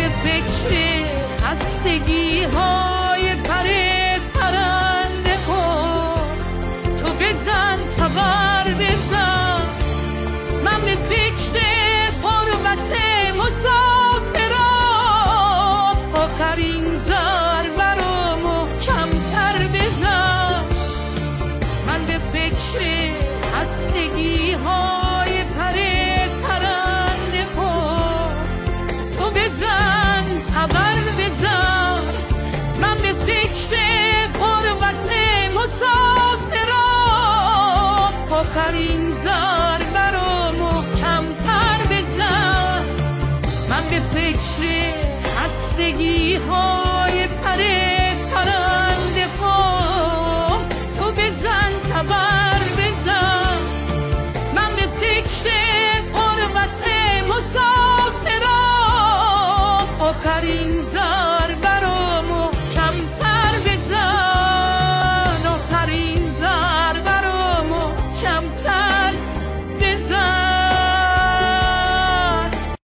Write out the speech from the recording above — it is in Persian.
به فکر خستگی های پرنده ها، تو بزن تبر بزن. من به فکر غربت مسافران، آخرین ضربه رو محکم‌تر بزن. من به فکر خستگی های پرنده ها، تو بزن تبر بزن. من به فکر غربت مسافران، آخرین ضربه رو محکم‌تر بزن. من به فکر خستگی های پرنده